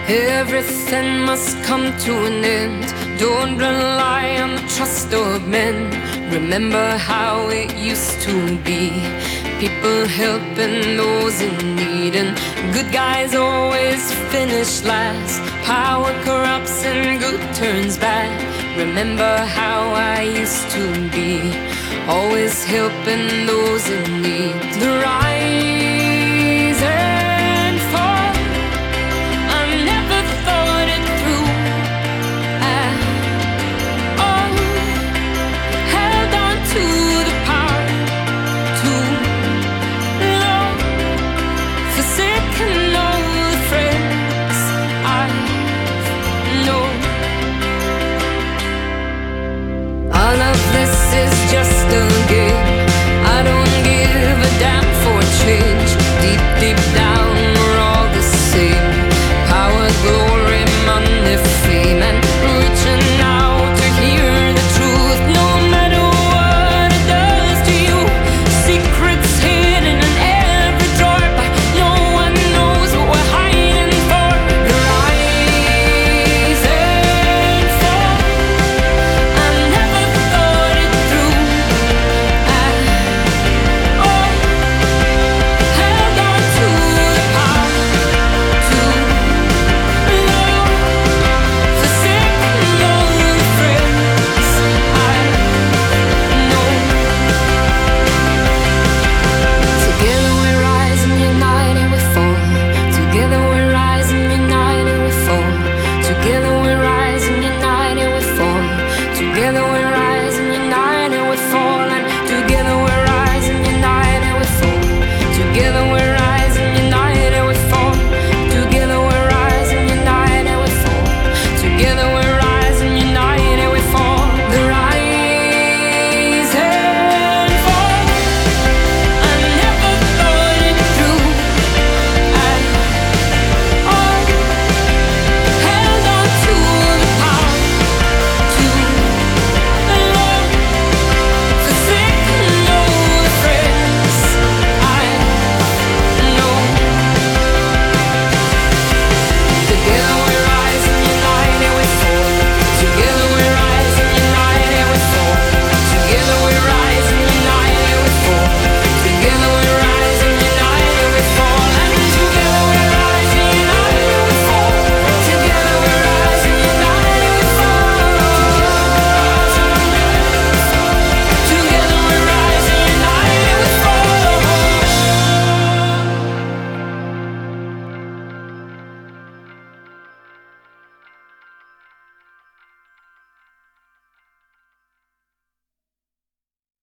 Everything must come to an end. Don't rely on the trust of men. Remember how it used to be. People helping those in need, and good guys always finish last. Power corrupts and good turns bad. Remember how I used to be, always helping those in need. The right